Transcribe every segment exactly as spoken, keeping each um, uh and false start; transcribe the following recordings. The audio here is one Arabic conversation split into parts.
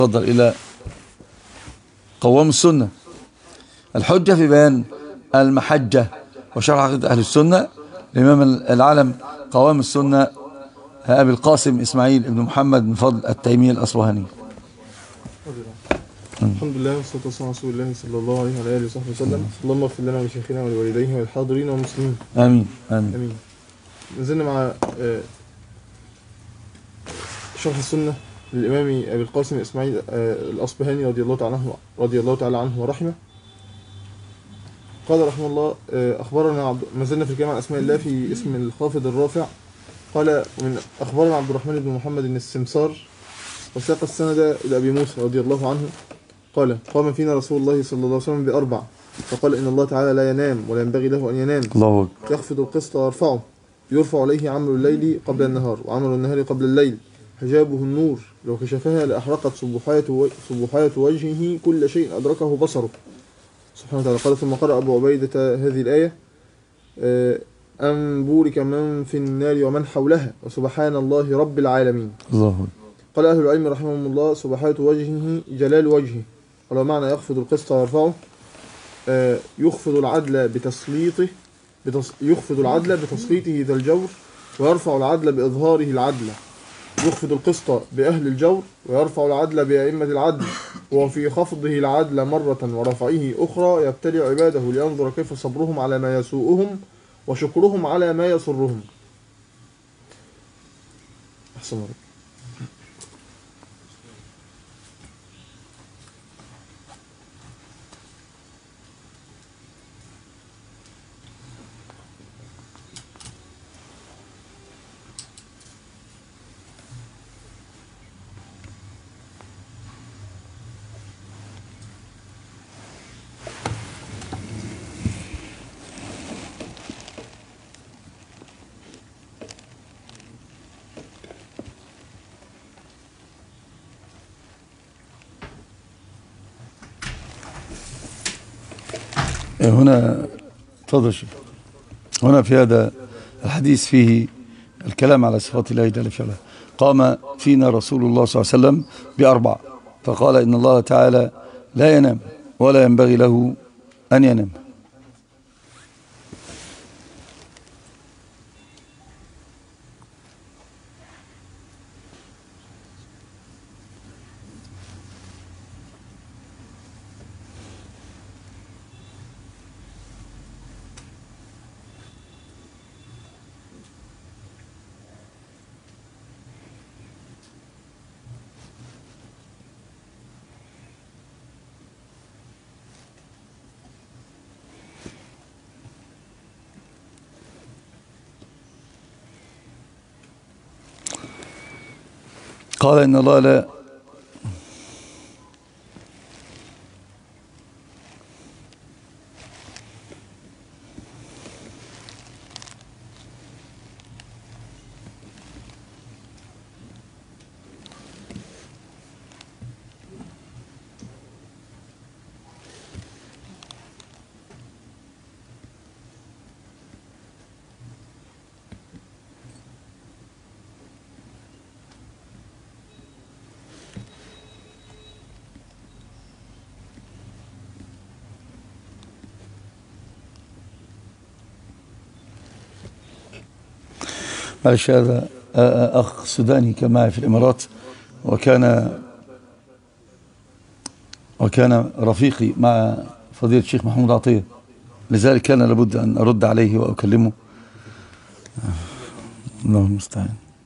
تفضل إلى قوام السنة. الحجة في بيان المحجة وشرح عقيدة أهل السنة. الإمام العالم قوام السنة أبي القاسم إسماعيل بن محمد بن فضل التيمي الأصبهاني. الحمد لله والصلاة والسلام على رسول الله صلى الله عليه وعلى آله وصحبه وسلم. اللهم اغفر لنا ولشيخنا ولوالديه والحاضرين والمسلمين. آمين آمين. آمين. نزلنا مع شرح السنة للإمام أبي القاسم إسماعيل الأصبهاني رضي الله تعالى عنه رضي الله تعالى عنه ورحمه. قال رحمه الله: أخبرنا ما زلنا في الكلام عن أسماء الله في اسم الخافض الرافع. قال: ومن أخبرنا عبد الرحمن بن محمد بن السمسار، وساق السند إلى أبي موسى رضي الله عنه قال: قام فينا رسول الله صلى الله عليه وسلم بأربع، فقال: إن الله تعالى لا ينام ولا ينبغي له أن ينام، الله أكبر. يخفض القسط ويرفعه، يرفع عليه عمل الليل قبل النهار وعمل النهار قبل الليل، حجابه النور، لو كشفها لأحرقت صبحات وجهه كل شيء أدركه بصره سبحانه وتعالى. قال: ثم قرأ أبو عبيدة هذه الآية: أم بورك من في النار ومن حولها وسبحان الله رب العالمين. الله. قال أهل العلم رحمهم الله: سبحات وجهه جلال وجهه. ولو معنى يخفض القسط ويرفعه يخفض العدل بتسليطه بتص... يخفض العدل بتسليطه ذا الجور، ويرفع العدل بإظهاره العدل. يخفض القسط بأهل الجور ويرفع العدل بأئمة العدل، وفي خفضه العدل مرة ورفعه أخرى يبتلي عباده لينظر كيف صبرهم على ما يسوءهم وشكرهم على ما يسرهم. أحسن الله. هنا تفضل شيخ. هنا في هذا الحديث فيه الكلام على صفات الله جل في علاه. قام فينا رسول الله صلى الله عليه وسلم بأربع، فقال: إن الله تعالى لا ينام ولا ينبغي له أن ينام. قال: إن الله لا معلش، هذا أخ سوداني كان معي في الإمارات، وكان وكان رفيقي مع فضيلة الشيخ محمود عطية، لذلك كان لابد أن أرد عليه وأكلمه. الله المستعان.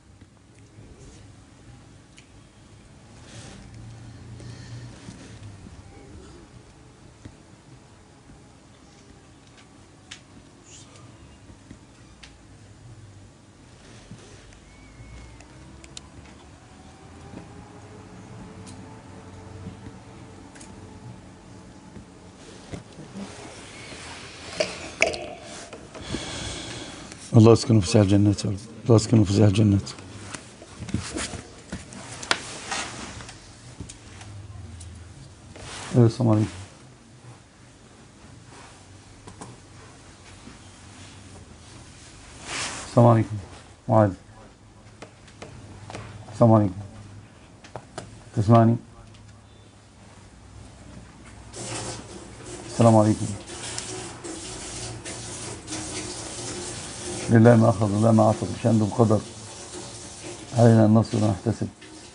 الله يسكنه في ساحل الجنات يا رب. الله يسكنه في ساحل الجنات. السلام عليكم. السلام عليكم. معاذ. السلام عليكم. تسمعني؟ السلام عليكم. لله ما أخذ الله ما أعطى، مش عنده قدر، علينا النصر ونحتسب.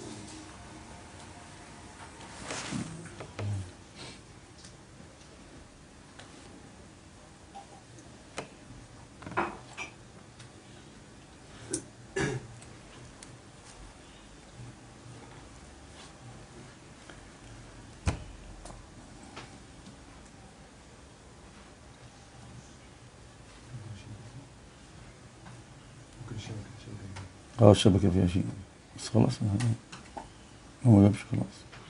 اه الشبكة فيها شيء بس خلاص هو ما جابش خلاص.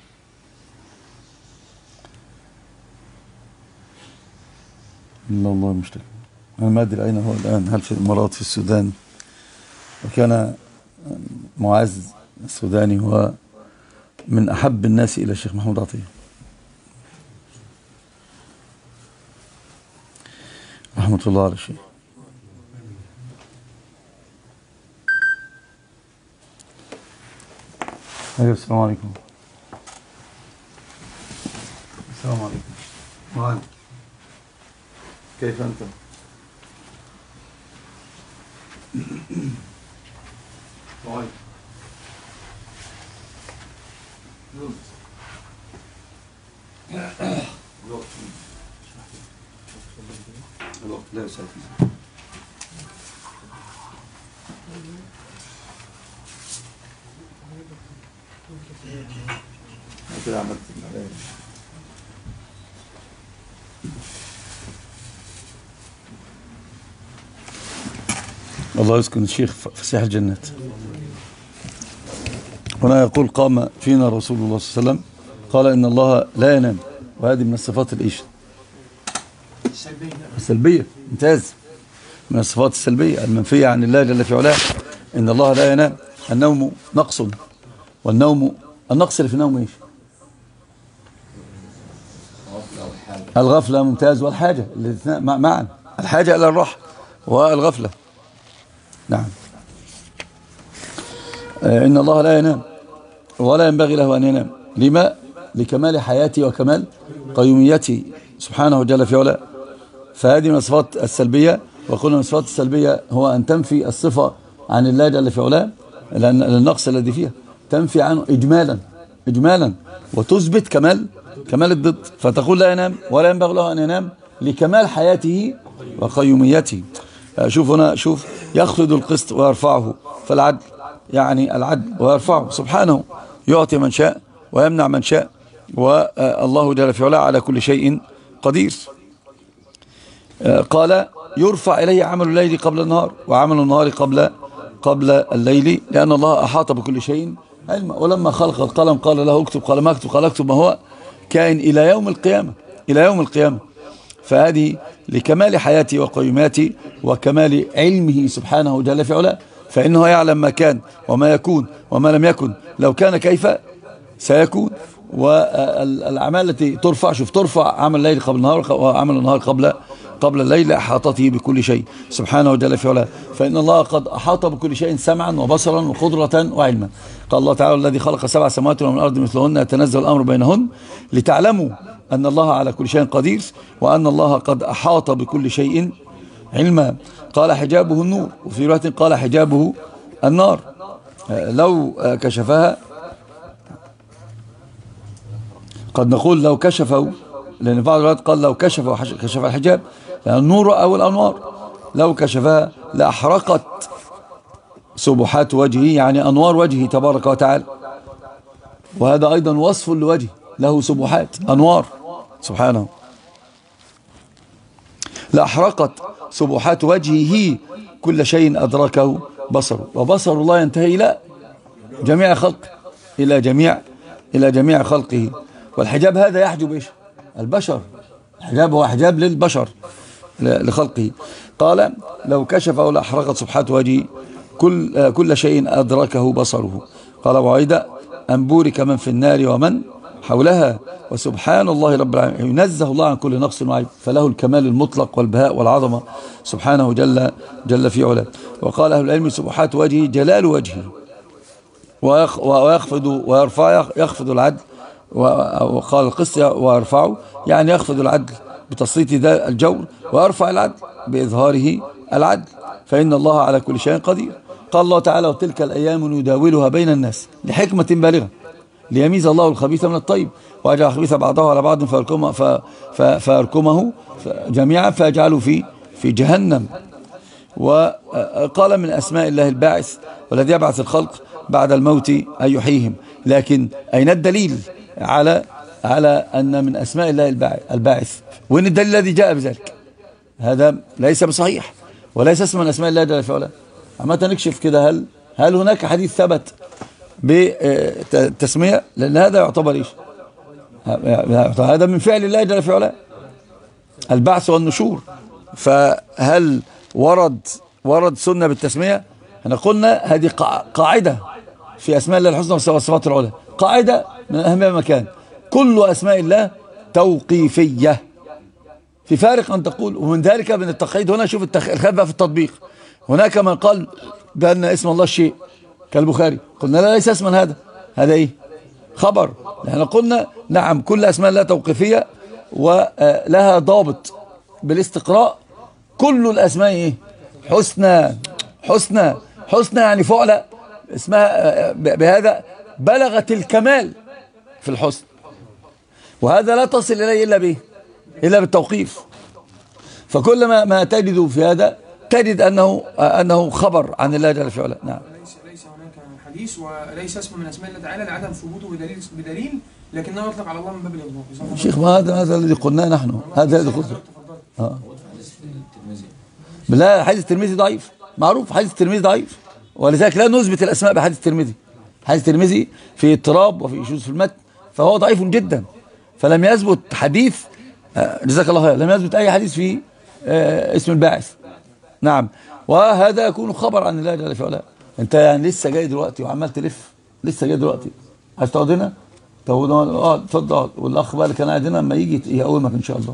إلا الله المشتكى. أنا ما أدري أين هو الآن، هل في الإمارات في السودان؟ وكان معاذ السوداني هو من أحب الناس إلى الشيخ محمود عطية رحمة الله على الشيخ. أيوة السلام عليكم. السلام عليكم. وعليكم. كيف أنت؟ وعليكم. الوقت لا يسعد. كده عملت الله يسكن الشيخ فسيح الجنات. هنا يقول قام فينا رسول الله صلى الله عليه وسلم قال إن الله لا ينام، وهذه من الصفات الإيش السلبية. السلبية ممتاز، من الصفات السلبية المنفية عن الله جل في علاه. إن الله لا ينام، النوم نقص، والنوم النقص اللي في النوم إيش؟ الغفلة. ممتاز. والحاجة الاثنين معا، الحاجة إلى الراحة والغفلة. نعم. إن الله لا ينام ولا ينبغي له أن ينام. لما؟ لكمال حياتي وكمال قيوميتي سبحانه جل في علاه. فهذه من الصفات السلبية. وقلنا من الصفات السلبية هو أن تنفي الصفة عن الله جل في علاه لأن النقص الذي فيها، تنفي عنه إجمالا إجمالا وتثبت كمال كمال الضد. فتقول لا ينام ولا ينبغي له أن ينام لكمال حياته وقيوميته. شوف هنا، شوف يخفض القسط ويرفعه، فالعدل يعني العدل ويرفعه سبحانه، يعطي من شاء ويمنع من شاء، والله جل في علاه على كل شيء قدير. قال يرفع إليه عمل الليل قبل النهار وعمل النهار قبل قبل الليل، لأن الله أحاط بكل شيء علما. ولما خلق القلم قال له اكتب، قال ما اكتب، قال اكتب ما هو كائن إلى يوم القيامة إلى يوم القيامة. فهذه لكمال حياتي وقيوماتي وكمال علمه سبحانه جل في علاه، فإنه يعلم ما كان وما يكون وما لم يكن، لو كان كيف سيكون. والأعمال التي ترفع، شوف ترفع عمل الليل قبل النهار وعمل النهار قبل قبل الليل لإحاطته بكل شيء سبحانه جل في علاه. فإن الله قد أحاط بكل شيء سمعا وبصرا وقدرة وعلما. قال الله تعالى الذي خلق سبع سماوات ومن الأرض مثلهن يتنزل الأمر بينهن لتعلموا أن الله على كل شيء قدير وأن الله قد أحاط بكل شيء علما. قال حجابه النور، وفي رواية قال حجابه النار. لو كشفها، قد نقول لو كشفه، لأن بعض الروايات قال لو كشف كشف الحجاب، لأن النور أو الأنوار لو كشفها لأحرقت سبحات وجهه، يعني أنوار وجهه تبارك وتعالى. وهذا أيضا وصف لوجه له سبحات أنوار سبحانه. لأحرقت سبحات وجهه كل شيء أدركه بصره، وبصر الله ينتهي إلى جميع خلقه، إلى جميع إلى جميع خلقه. والحجاب هذا يحجب إيش؟ البشر. الحجاب هو حجاب للبشر لخلقه. قال لو كشفه لأحرقت سبحات وجهه كل كل شيء أدركه بصره. قال وعيدا أن بورك من في النار ومن حولها وسبحان الله رب العالمين. ينزه الله عن كل نقص وعيب، فله الكمال المطلق والبهاء والعظمة سبحانه جل جل في علاه. وقال أهل العلم سبحات وجهه جلال وجهه، ويخفض ويرفع، يخفض العدل، وقال القسط ويرفعه، يعني يخفض العدل بتسليط ذا الجور، ويرفع العدل بإظهاره العدل، فإن الله على كل شيء قدير. قال الله تعالى: وتلك الأيام نداولها بين الناس لحكمة بالغة ليميز الله الخبيث من الطيب ويجعل الخبيث بعضه على بعض فيركمه, فيركمه جميعا فيجعله في في جهنم. وقال: من أسماء الله الباعث والذي يبعث الخلق بعد الموت أن يحييهم. لكن أين الدليل على على أن من أسماء الله الباعث؟ وإن الدليل الذي جاء بذلك؟ هذا ليس بصحيح وليس اسم من أسماء الله جل في علاه. عما نكشف كده، هل هل هناك حديث ثبت بالتسمية؟ لأن هذا يعتبر إيش؟ هذا من فعل الله جل في علاه، البعث والنشور. فهل ورد ورد سنة بالتسمية؟ احنا قلنا هذه قاعدة في أسماء الله الحسنى والصفات العلى، قاعدة من أهم مكان: كل أسماء الله توقيفية. في فارق أن تقول، ومن ذلك من التقييد هنا شوف الخلاف في التطبيق. هناك من قال بأن اسم الله الشيء كالبخاري، قلنا لا، ليس اسما، هذا هذا ايه؟ خبر. احنا قلنا نعم كل أسماء الله توقيفية ولها ضابط بالاستقراء. كل الأسماء ايه؟ حسنى. حسنى حسنى يعني فعلة اسمها بهذا بلغت الكمال في الحسن، وهذا لا تصل إليه إلا به إلا بالتوقيف. فكل ما ما تجد في هذا تجد أنه أنه خبر عن الله جل في علاه. نعم. ليس ليس هناك حديث وليس اسم من أسماء الله تعالى لعدم ثبوته بدليل بدليل لكنه يطلق على الله من باب الإضافة. شيخ، ما هذا هذا الذي قلناه نحن، هذا الذي قلنا. اه لا، حديث الترمذي ضعيف، معروف حديث الترمذي ضعيف، ولذلك لا نثبت الأسماء بحديث الترمذي. حديث الترمذي في اضطراب وفي شذوذ في المتن، فهو ضعيف جدا. فلم يثبت حديث، جزاك الله خير، لم يثبت أي حديث في اسم الباعث. نعم. وهذا يكون خبر عن الله جل في علاه. انت يعني لسه جاي دلوقتي وعمال تلف، لسه جاي دلوقتي، عايز تقعد هنا؟ تقعد اه اتفضل. والاخ بقى اللي كان قاعد هنا لما يجي يقومك ان شاء الله.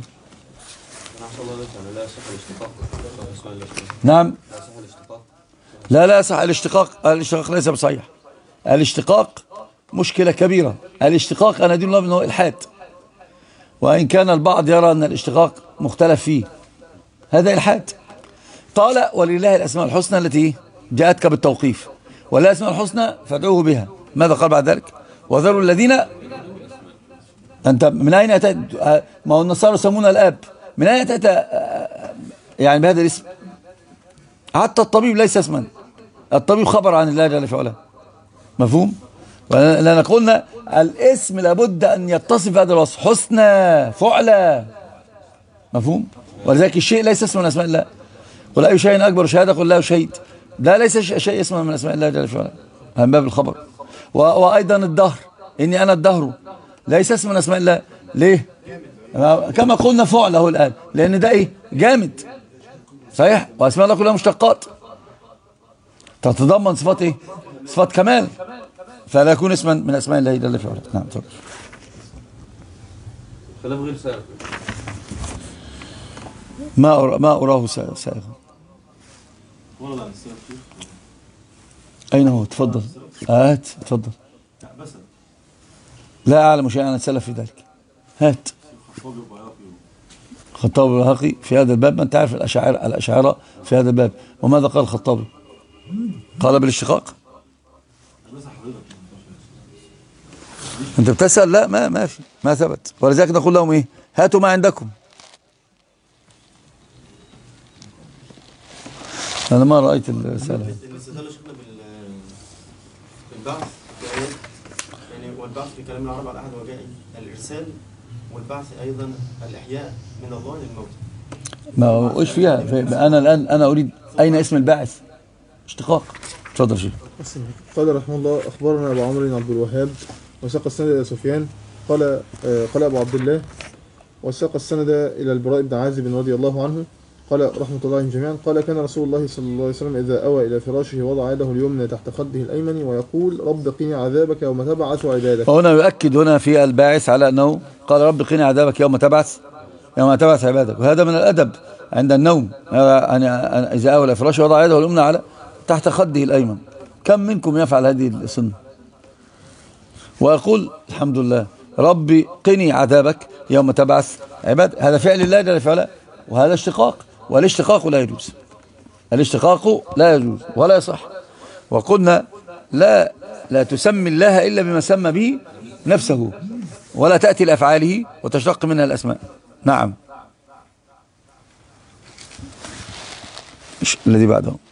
نعم. لا لا صح الاشتقاق، الاشتقاق ليس بصحيح. الاشتقاق مشكلة كبيرة. الاشتقاق أنا دين الله منه إلحاد، وإن كان البعض يرى أن الاشتقاق مختلف فيه، هذا إلحاد. قال: ولله الأسماء الحسنى التي جاءتك بالتوقيف، ولله الأسماء الحسنى فادعوه بها. ماذا قال بعد ذلك؟ وذروا الذين، أنت من أين أتيت؟ ما هو النصارى يسمونه الآب، من أين أتيت يعني بهذا الاسم؟ حتى الطبيب ليس اسما، الطبيب خبر عن الله جل في علاه. مفهوم؟ لأن قلنا الاسم لابد أن يتصف بهذا الوصف: حسنى، فعلى. مفهوم؟ ولذلك الشيء ليس اسم من أسماء الله. قل أي شيء أكبر شهادة؟ قل لا شهيد. لا، ليس شيء اسم من أسماء الله جل في علاه من باب الخبر. وأيضا الدهر، إني أنا الدهر، ليس اسم من أسماء الله. ليه؟ كما قلنا فعله الآن، لأن ده إيه؟ جامد. صحيح؟ وأسماء الله كلها مشتقات تتضمن صفات إيه؟ صفات كمال، فلا يكون اسما من أسماء الله جل في علاه. نعم. تفضل. خلاف غير سائغ. ما أرى ما أراه سائغا. أين هو؟ تفضل. هات تفضل. لا أعلم شيئا عن السلف في ذلك. هات. الخطابي والبيهقي في هذا الباب، ما أنت عارف الأشاعرة الأشاعرة في هذا الباب. وماذا قال الخطابي؟ قال بالاشتقاق. أنت بتسأل؟ لا، ما ما في، ما ثبت. ولذلك نقول لهم إيه؟ هاتوا ما عندكم. أنا ما رأيت الرسالة. الاستدلال شفنا بالبعث يعني، والبعث في كلام العرب على أحد وجهين: الإرسال، والبعث أيضا الإحياء من الله للموت. ما هو إيش فيها؟ أنا الآن أنا أريد أين اسم الباعث؟ اشتقاق. تفضل شيخ. قال رحمه الله: أخبرنا أبو عمرو بن عبد الوهاب وساق السند إلى سفيان قال قال أبو عبد الله وساق السند إلى البراء بن عازب رضي الله عنه قال رحمة الله جميعا: قال: كان رسول الله صلى الله عليه وسلم إذا أوى إلى فراشه وضع يده اليمنى تحت خده الأيمن ويقول: رب قني عذابك يوم تبعث عبادك. فهنا يؤكد هنا في الباعث على أنه قال: رب قني عذابك يوم تبعث يوم تبعث عبادك. وهذا من الأدب عند النوم، إذا أوى إلى فراشه وضع يده اليمنى على تحت خده الأيمن. كم منكم يفعل هذه السنة؟ ويقول الحمد لله، ربي قني عذابك يوم تبعث عباد، هذا فعل الله جل وعلا، وهذا اشتقاق، والاشتقاق لا يجوز، الاشتقاق لا يجوز ولا يصح. وقلنا لا لا تسمي الله إلا بما سمى به نفسه، ولا تأتي لأفعاله وتشتق منها الأسماء. نعم. الذي بعده